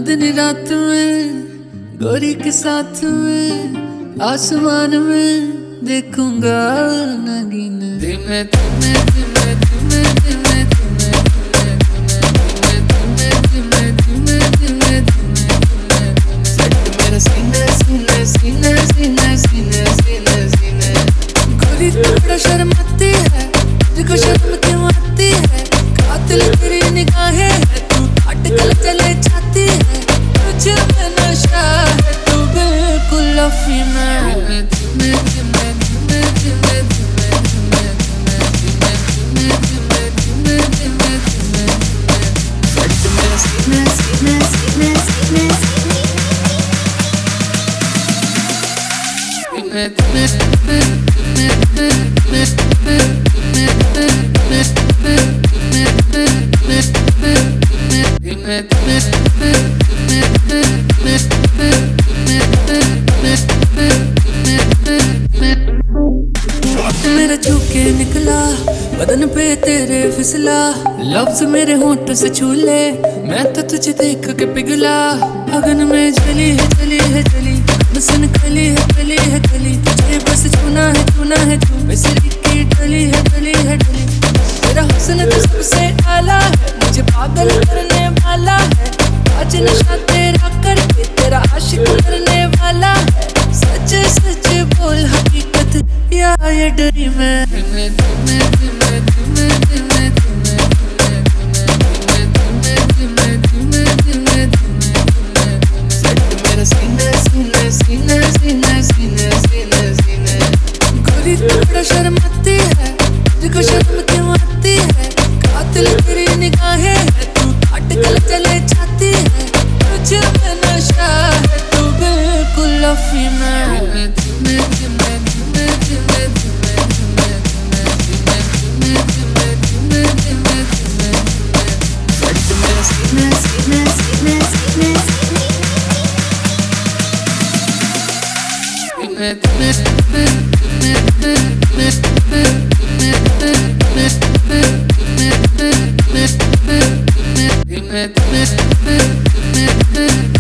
दिन रात में गोरी के साथ में आसमान में देखूंगा नगीन। धीमे धीमे धीमे धीमे धीमे धीमे धीमे धीमे धीमे सेट मेरे सीने सीने सीने सीने सीने सीने सीने। गोरी तू बड़ा शर्माती है, तुझको शर्म क्यों आती है? कातिल तेरी निगाहें है, तू अटकल चले जाती है। तुझ में नशा है, तू बिल्कुल अफी में। धीमे धीमे धीमे धीमे धीमे धीमे धीमे धीमे धीमे धीमे सेट मेरे सीने सीने सीने सीने धीमे धीमे मेरा छूके निकला बदन पे तेरे फिसला, लफ्ज मेरे होंठ से छूले, मैं तो तुझे देख के पिघला। अगन में जली है जली है जली, बसन खली है खली है खली, तुझे बस छूना है तू, मिसरी की डली है डली है डली। तेरा हुस्न तो सबसे आला है, मुझे पागल करने वाला है। आज नशा तेरा करके तेरा आशिक करने वाला है। सच सच बोल हकीकत या ये डरी मैं। धीमे धीमे धीमे धीमे धीमे धीमे धीमे धीमे धीमे सेट मेरे सीने सीने सीने सीने सीने सीने सीने। गोरी तू बड़ा शर्माती है, तुझको शर्म क्यों आती है? कातिल तेरी निगाहें है, तू अटकल चले जाती है। तुझ में नशा है, तू बिल्कुल अफी में। धीमे धीमे धीमे धीमे धीमे धीमे धीमे धीमे धीमे धीमे सेट मेरे सीने सीने सीने सीने धीमे धीमे धीमे धीमे धीमे धीमे धीमे